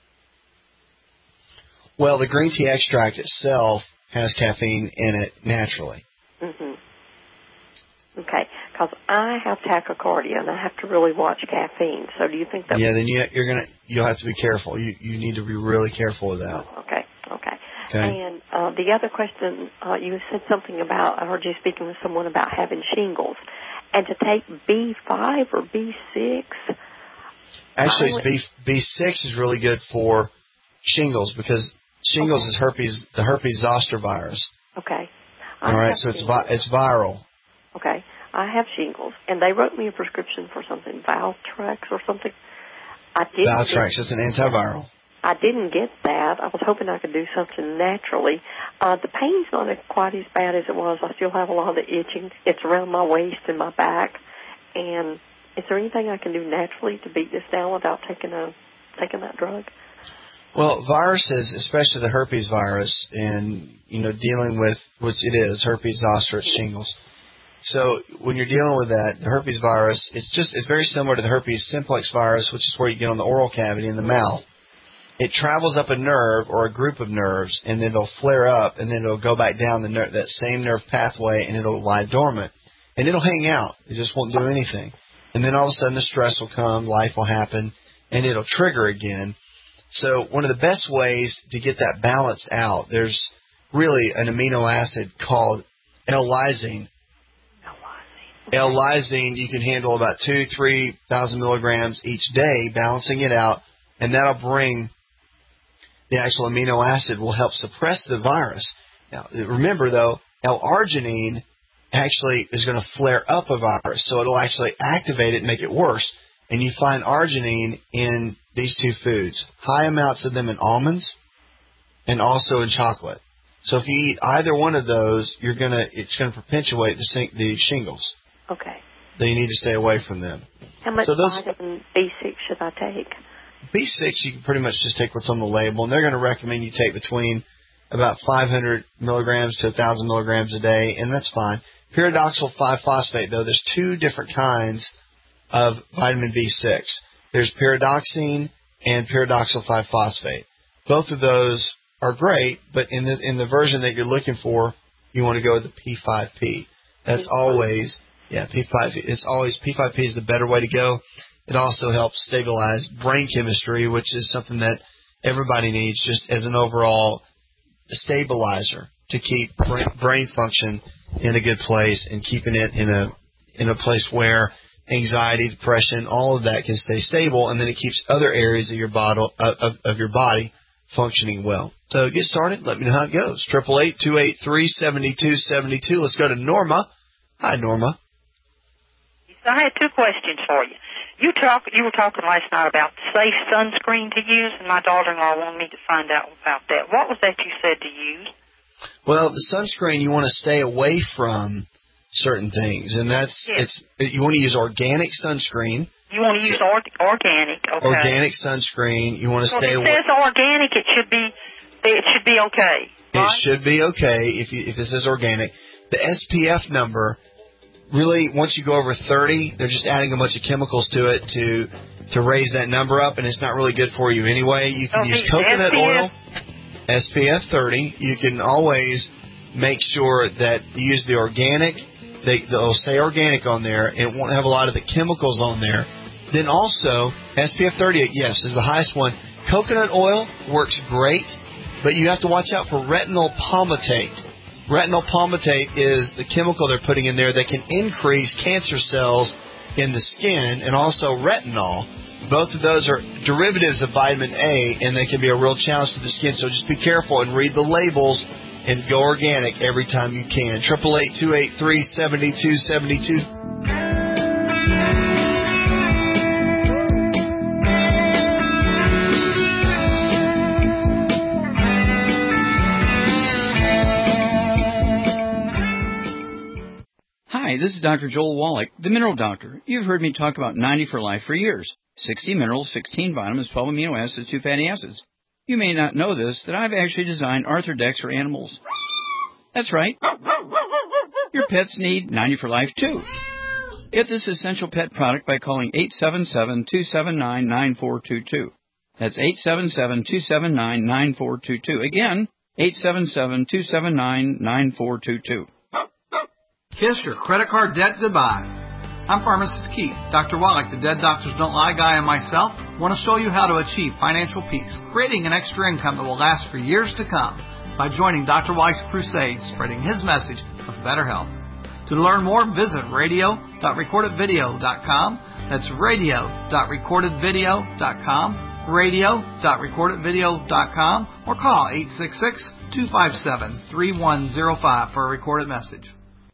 Well, the green tea extract itself has caffeine in it naturally. Mm-hmm. Okay, because I have tachycardia and I have to really watch caffeine. So, do you think that? Yeah, then you, you're gonna you'll have to be careful. You you need to be really careful with that. Oh, okay, okay. Okay. And uh, the other question, uh, you said something about. I heard you speaking with someone about having shingles, and to take B five or B six. Actually, B B six is really good for shingles because shingles okay. is herpes, the herpes zoster virus. Okay. All right, so it's vi- it's viral. Okay. I have shingles, and they wrote me a prescription for something, Valtrex or something. I didn't Valtrex is an antiviral. I didn't get that. I was hoping I could do something naturally. Uh, the pain's not quite as bad as it was. I still have a lot of the itching. It's around my waist and my back. And is there anything I can do naturally to beat this down without taking a taking that drug? Well, viruses, especially the herpes virus, and you know, dealing with which it is herpes zoster, it's shingles. So when you're dealing with that, the herpes virus, it's just it's very similar to the herpes simplex virus, which is where you get on the oral cavity in the mouth. It travels up a nerve or a group of nerves, and then it'll flare up, and then it'll go back down the ner- that same nerve pathway, and it'll lie dormant, and it'll hang out. It just won't do anything. And then all of a sudden the stress will come, life will happen, and it'll trigger again. So one of the best ways to get that balanced out, there's really an amino acid called L-lysine. L-lysine, you can handle about two, three thousand milligrams each day, balancing it out, and that'll bring the actual amino acid will help suppress the virus. Now, remember though, L-arginine actually is going to flare up a virus, so it'll actually activate it and make it worse. And you find arginine in these two foods, high amounts of them in almonds and also in chocolate. So if you eat either one of those, you're gonna it's going to perpetuate the, the shingles. Okay. Then you need to stay away from them. How much so those, vitamin B six should I take? B six, you can pretty much just take what's on the label, and they're going to recommend you take between about five hundred milligrams to one thousand milligrams a day, and that's fine. Pyridoxal five phosphate, though, there's two different kinds of vitamin B six. There's pyridoxine and pyridoxal five phosphate. Both of those are great, but in the in the version that you're looking for, you want to go with the P five P. That's always, yeah, P five P. It's always, P five P is the better way to go. It also helps stabilize brain chemistry, which is something that everybody needs just as an overall stabilizer to keep brain function in a good place and keeping it in a in a place where anxiety, depression, all of that can stay stable, and then it keeps other areas of your body of, of your body functioning well. So get started. Let me know how it goes. Triple eight two eight three seventy two seventy two. Let's go to Norma. Hi, Norma. I had two questions for you. You talk. You were talking last night about safe sunscreen to use, and my daughter-in-law wanted me to find out about that. What was that you said to use? Well, the sunscreen, you want to stay away from certain things, and that's yes. it's. You want to use organic sunscreen. You want to use or, organic, okay? Organic sunscreen. You want to so stay away. away. If it says organic, it should be. It should be okay. Right? It should be okay if you, if it says organic. The S P F number. Really, once you go over thirty, they're just adding a bunch of chemicals to it to to raise that number up, and it's not really good for you anyway. You can oh, use coconut S P F? oil, S P F thirty. You can always make sure that you use the organic. They, they'll say organic on there. It won't have a lot of the chemicals on there. Then also, S P F thirty, yes, is the highest one. Coconut oil works great, but you have to watch out for retinol palmitate. Retinol palmitate is the chemical they're putting in there that can increase cancer cells in the skin, and also retinol. Both of those are derivatives of vitamin A, and they can be a real challenge to the skin. So just be careful and read the labels and go organic every time you can. Triple eight two eight three seventy two seventy two. Hi, this is Doctor Joel Wallach, the Mineral Doctor. You've heard me talk about ninety for Life for years. sixty minerals, sixteen vitamins, twelve amino acids, two fatty acids. You may not know this, that I've actually designed Arthrodex for animals. That's right. Your pets need ninety for Life, too. Get this essential pet product by calling eight seven seven, two seven nine, nine four two two. That's eight seven seven, two seven nine, nine four two two. Again, eight seven seven, two seven nine, nine four two two. Kiss your credit card debt goodbye. I'm Pharmacist Keith. Doctor Wallach, the Dead Doctors Don't Lie guy, and myself want to show you how to achieve financial peace, creating an extra income that will last for years to come by joining Doctor Wallach's crusade, spreading his message of better health. To learn more, visit radio dot recorded video dot com. That's radio dot recorded video dot com, radio dot recorded video dot com, or call eight six six, two five seven, three one zero five for a recorded message.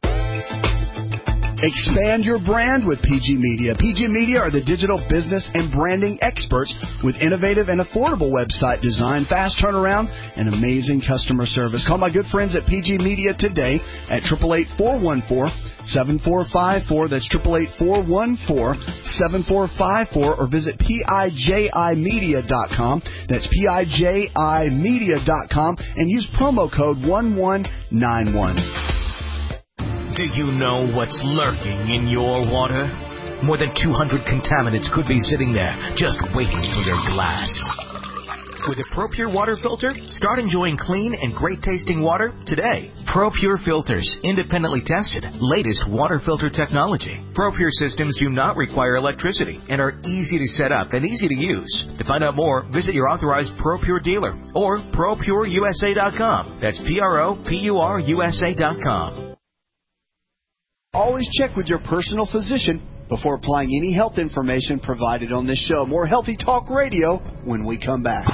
Expand your brand with P G Media. P G Media are the digital business and branding experts with innovative and affordable website design, fast turnaround, and amazing customer service. Call my good friends at P G Media today at eight eight eight, four one four, seven four five four. That's eight eight eight, four one four, seven four five four, or visit piji media dot com. That's piji media dot com and use promo code one one nine one. Do you know what's lurking in your water? More than two hundred contaminants could be sitting there, just waiting for your glass. With a ProPure water filter, start enjoying clean and great-tasting water today. ProPure filters, independently tested, latest water filter technology. ProPure systems do not require electricity and are easy to set up and easy to use. To find out more, visit your authorized ProPure dealer or pro pure u s a dot com. That's P R O P U R U S A dot com. Always check with your personal physician before applying any health information provided on this show. More Healthy Talk Radio when we come back.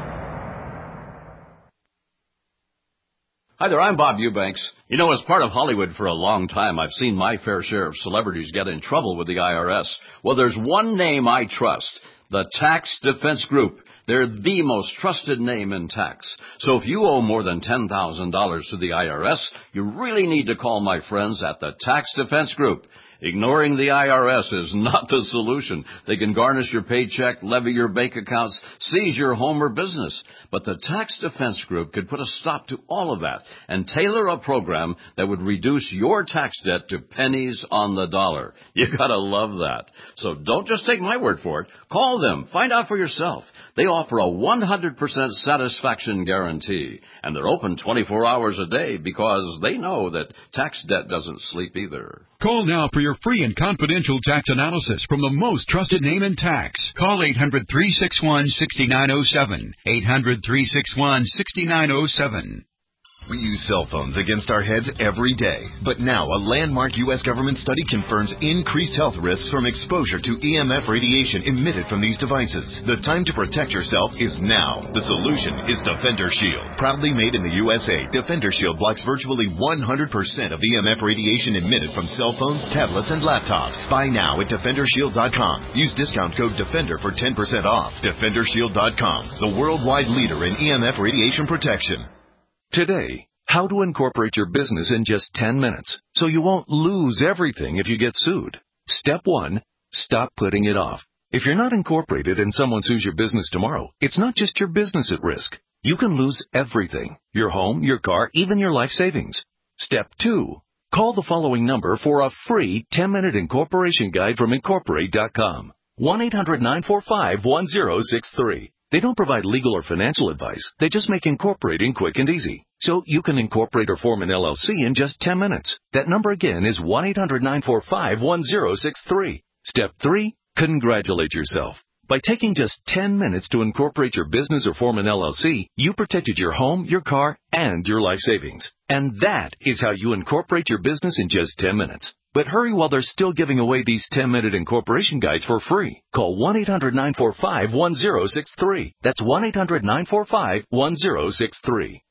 Hi there, I'm Bob Eubanks. You know, as part of Hollywood for a long time, I've seen my fair share of celebrities get in trouble with the I R S. Well, there's one name I trust, the Tax Defense Group. They're the most trusted name in tax. So if you owe more than ten thousand dollars to the I R S, you really need to call my friends at the Tax Defense Group. Ignoring the I R S is not the solution. They can garnish your paycheck, levy your bank accounts, seize your home or business. But the Tax Defense Group could put a stop to all of that and tailor a program that would reduce your tax debt to pennies on the dollar. You gotta love that. So don't just take my word for it. Call them. Find out for yourself. They offer a one hundred percent satisfaction guarantee. And they're open twenty-four hours a day because they know that tax debt doesn't sleep either. Call now for your free and confidential tax analysis from the most trusted name in tax. Call eight hundred, three six one, six nine zero seven. eight hundred, three six one, six nine zero seven. We use cell phones against our heads every day. But now a landmark U S government study confirms increased health risks from exposure to E M F radiation emitted from these devices. The time to protect yourself is now. The solution is Defender Shield. Proudly made in the U S A, Defender Shield blocks virtually one hundred percent of E M F radiation emitted from cell phones, tablets, and laptops. Buy now at defender shield dot com. Use discount code DEFENDER for ten percent off. defender shield dot com, the worldwide leader in E M F radiation protection. Today, how to incorporate your business in just ten minutes so you won't lose everything if you get sued. Step one, stop putting it off. If you're not incorporated and someone sues your business tomorrow, it's not just your business at risk. You can lose everything, your home, your car, even your life savings. Step two, call the following number for a free ten-minute incorporation guide from incorporate dot com. one eight hundred, nine four five, one zero six three. They don't provide legal or financial advice. They just make incorporating quick and easy. So you can incorporate or form an L L C in just ten minutes. That number again is one eight hundred, nine four five, one zero six three. Step three, congratulate yourself. By taking just ten minutes to incorporate your business or form an L L C, you protected your home, your car, and your life savings. And that is how you incorporate your business in just ten minutes. But hurry while they're still giving away these ten-minute incorporation guides for free. Call one eight hundred, nine four five, one zero six three. That's one eight hundred, nine four five, one zero six three.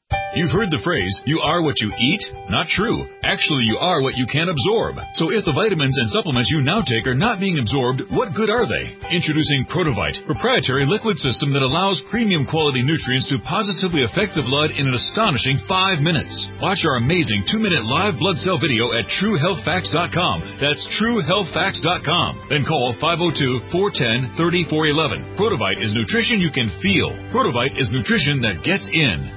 You've heard the phrase, you are what you eat? Not true. Actually, you are what you can absorb. So if the vitamins and supplements you now take are not being absorbed, what good are they? Introducing Protovite, proprietary liquid system that allows premium quality nutrients to positively affect the blood in an astonishing five minutes. Watch our amazing two-minute live blood cell video at true health facts dot com. That's true health facts dot com. Then call five oh two, four one oh, three four one one. Protovite is nutrition you can feel. Protovite is nutrition that gets in.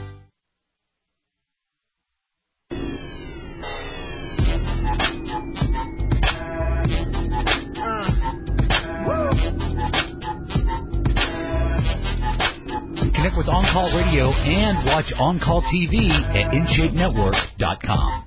Connect with On Call Radio and watch On Call T V at in shape network dot com.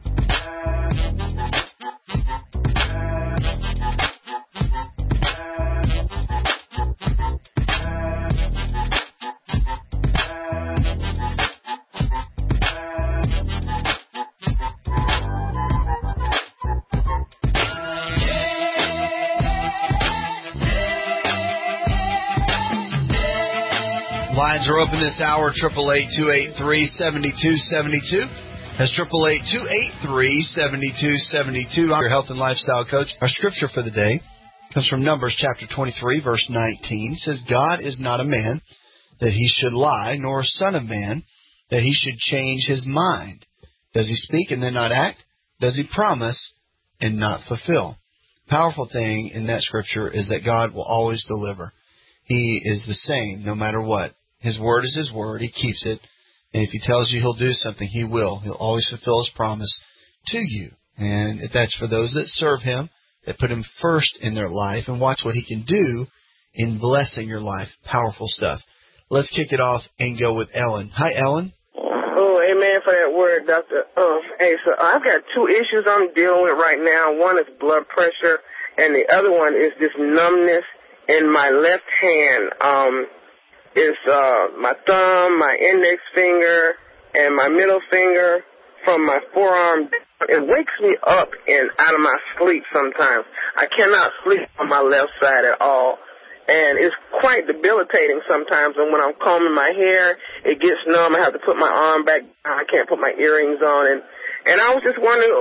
Lines are open this hour, eight eight eight, two eight three, seven two seven two. That's eight eight eight, two eight three, seven two seven two. I'm your health and lifestyle coach. Our scripture for the day comes from Numbers chapter twenty-three, verse nineteen. It says, God is not a man that he should lie, nor a son of man that he should change his mind. Does he speak and then not act? Does he promise and not fulfill? Powerful thing in that scripture is that God will always deliver. He is the same no matter what. His word is his word. He keeps it. And if he tells you he'll do something, he will. He'll always fulfill his promise to you. And if that's for those that serve him, that put him first in their life, and watch what he can do in blessing your life. Powerful stuff. Let's kick it off and go with Ellen. Hi, Ellen. Oh, amen for that word, Doctor Uh, hey, so I've got two issues I'm dealing with right now. One is blood pressure, and the other one is this numbness in my left hand. Um, it's uh, my thumb, my index finger, and my middle finger from my forearm. It wakes me up and out of my sleep sometimes. I cannot sleep on my left side at all. And it's quite debilitating sometimes. And when I'm combing my hair, it gets numb. I have to put my arm back. I can't put my earrings on. And, and I was just wondering,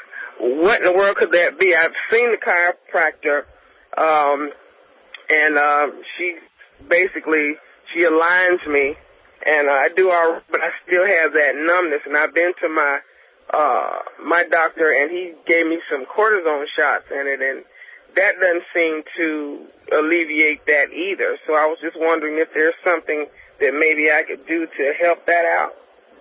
what in the world could that be? I've seen the chiropractor, um, and uh, she basically, she aligns me. And uh, I do all, but I still have that numbness. And I've been to my uh, my doctor, and he gave me some cortisone shots in it. And that doesn't seem to alleviate that either. So I was just wondering if there's something that maybe I could do to help that out.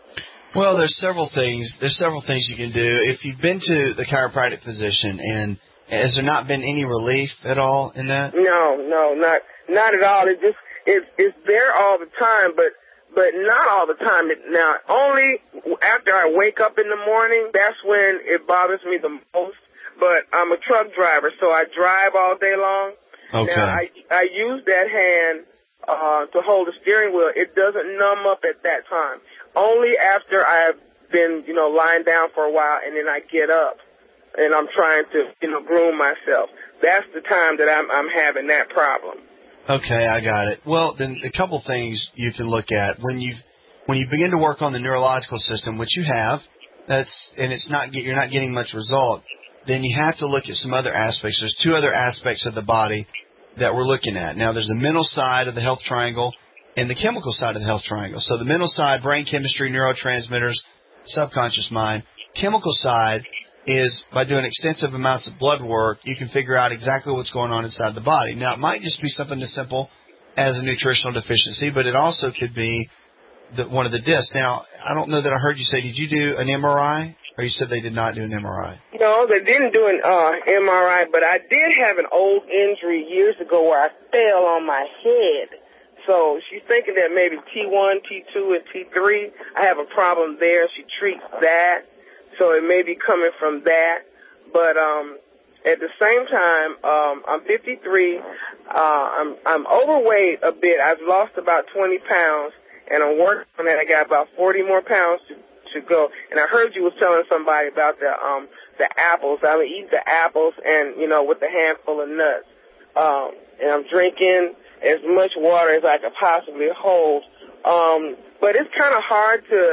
Well, there's several things. There's several things you can do. If you've been to the chiropractic physician, and has there not been any relief at all in that? No, no, not not at all. It just it, it's there all the time, but but not all the time. It, now, only after I wake up in the morning, that's when it bothers me the most. But I'm a truck driver, so I drive all day long. Okay. Now, I, I use that hand uh, to hold the steering wheel. It doesn't numb up at that time. Only after I've been, you know, lying down for a while, and then I get up, and I'm trying to, you know, groom myself. That's the time that I'm, I'm having that problem. Okay, I got it. Well, then a couple things you can look at. When you when you begin to work on the neurological system, which you have, that's and it's not you're not getting much result, then you have to look at some other aspects. There's two other aspects of the body that we're looking at. Now, there's the mental side of the health triangle and the chemical side of the health triangle. So the mental side, brain chemistry, neurotransmitters, subconscious mind. Chemical side is by doing extensive amounts of blood work, you can figure out exactly what's going on inside the body. Now, it might just be something as simple as a nutritional deficiency, but it also could be the, one of the discs. Now, I don't know that I heard you say, did you do an M R I? Or you said they did not do an M R I? No, they didn't do an uh, M R I, but I did have an old injury years ago where I fell on my head. So she's thinking that maybe T one, T two, and T three. I have a problem there. She treats that. So it may be coming from that. But um, at the same time, um, I'm fifty-three. Uh, I'm, I'm overweight a bit. I've lost about twenty pounds, and I'm working on that. I got about forty more pounds to to go. And I heard you was telling somebody about the um the apples. I would eat the apples and, you know, with a handful of nuts. Um and I'm drinking as much water as I could possibly hold. Um but it's kind of hard to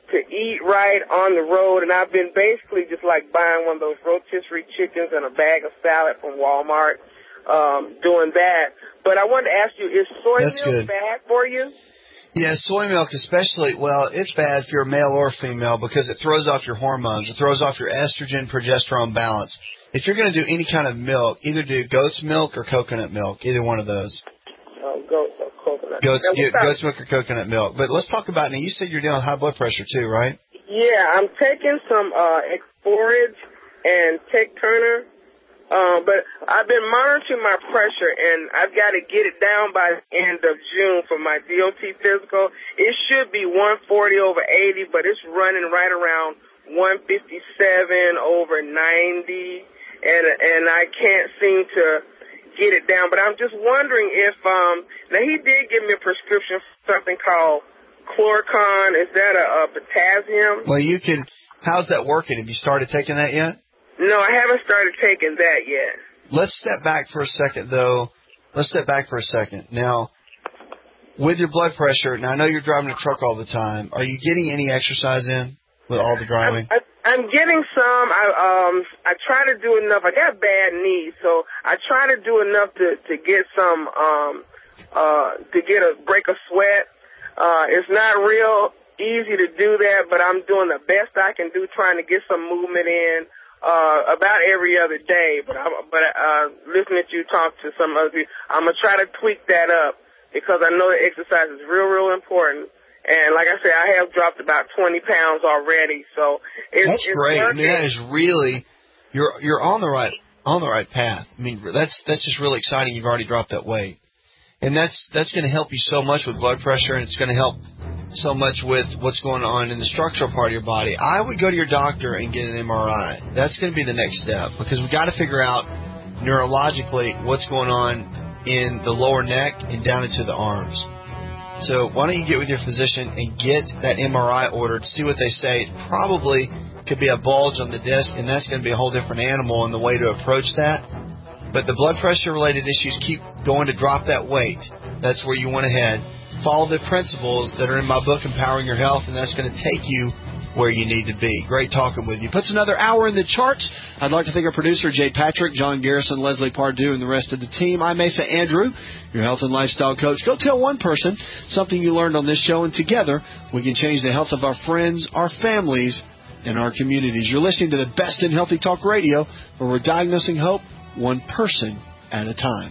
to eat right on the road, and I've been basically just like buying one of those rotisserie chickens and a bag of salad from Walmart, um, doing that. But I wanted to ask you, is soy That's milk good. bad for you? Yeah, soy milk especially, well, it's bad if you're a male or female because it throws off your hormones. It throws off your estrogen, progesterone balance. If you're going to do any kind of milk, either do goat's milk or coconut milk, either one of those. Oh, goat, uh, coconut. Goat's, Now, yeah, what's goat's milk or coconut milk. But let's talk about, now you said you're dealing with high blood pressure too, right? Yeah, I'm taking some uh, Exforage and Tech Turner, uh, but I've been monitoring my pressure, and I've got to get it down by the end of June for my D O T physical. It should be one forty over eighty, but it's running right around one fifty-seven over ninety, and and I can't seem to get it down. But I'm just wondering if, um, now he did give me a prescription for something called Chloricon. Is that a, a potassium? Well, you can, how's that working? Have you started taking that yet? No, I haven't started taking that yet. Let's step back for a second, though. Let's step back for a second. Now, with your blood pressure, now I know you're driving a truck all the time. Are you getting any exercise in with all the driving? I, I, I'm getting some. I um I try to do enough. I got bad knees, so I try to do enough to to get some um uh to get a break a sweat. Uh, it's not real easy to do that, but I'm doing the best I can do, trying to get some movement in uh, about every other day. But I'm, but uh, listening to you talk to some other people, I'm gonna try to tweak that up because I know that exercise is real, real important. And like I said, I have dropped about twenty pounds already. So it's, that's it's great. working. I mean, that is really you're you're on the right on the right path. I mean, that's that's just really exciting. You've already dropped that weight. And that's that's going to help you so much with blood pressure, and it's going to help so much with what's going on in the structural part of your body. I would go to your doctor and get an M R I. That's going to be the next step because we've got to figure out neurologically what's going on in the lower neck and down into the arms. So why don't you get with your physician and get that M R I ordered, see what they say. It probably could be a bulge on the disc, and that's going to be a whole different animal in the way to approach that. But the blood pressure-related issues keep going to drop that weight. That's where you want to head. Follow the principles that are in my book, Empowering Your Health, and that's going to take you where you need to be. Great talking with you. Puts another hour in the charts. I'd like to thank our producer, Jay Patrick, John Garrison, Leslie Pardue, and the rest of the team. I'm Asa Andrew, your health and lifestyle coach. Go tell one person something you learned on this show, and together we can change the health of our friends, our families, and our communities. You're listening to the best in healthy talk radio, where we're diagnosing hope one person at a time.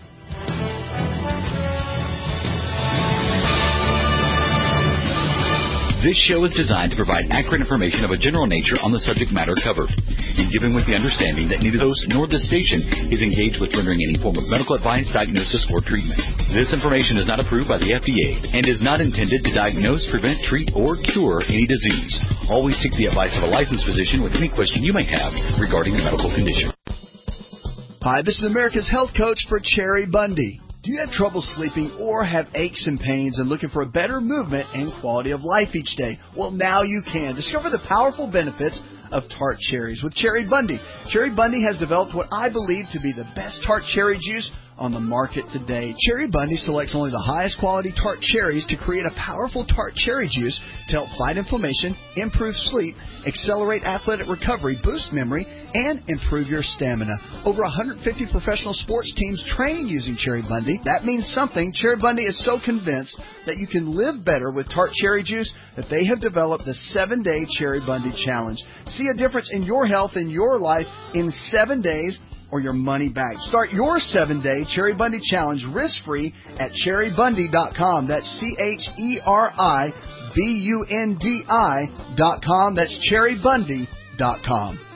This show is designed to provide accurate information of a general nature on the subject matter covered, and given with the understanding that neither the host nor the station is engaged with rendering any form of medical advice, diagnosis, or treatment. This information is not approved by the F D A and is not intended to diagnose, prevent, treat, or cure any disease. Always seek the advice of a licensed physician with any question you may have regarding a medical condition. Hi, this is America's health coach for Cherry Bundy. Do you have trouble sleeping or have aches and pains and looking for a better movement and quality of life each day? Well, now you can. Discover the powerful benefits of tart cherries with Cherry Bundy. Cherry Bundy has developed what I believe to be the best tart cherry juice on the market today. Cherry Bundy selects only the highest quality tart cherries to create a powerful tart cherry juice to help fight inflammation, improve sleep, accelerate athletic recovery, boost memory, and improve your stamina. Over one hundred fifty professional sports teams train using Cherry Bundy. That means something. Cherry Bundy is so convinced that you can live better with tart cherry juice that they have developed the seven-day Cherry Bundy Challenge. See a difference in your health and your life in seven days or your money back. Start your seven-day Cherry Bundy Challenge risk-free at cherry bundy dot com. That's C H E R I B U N D I dot com. That's cherry bundy dot com.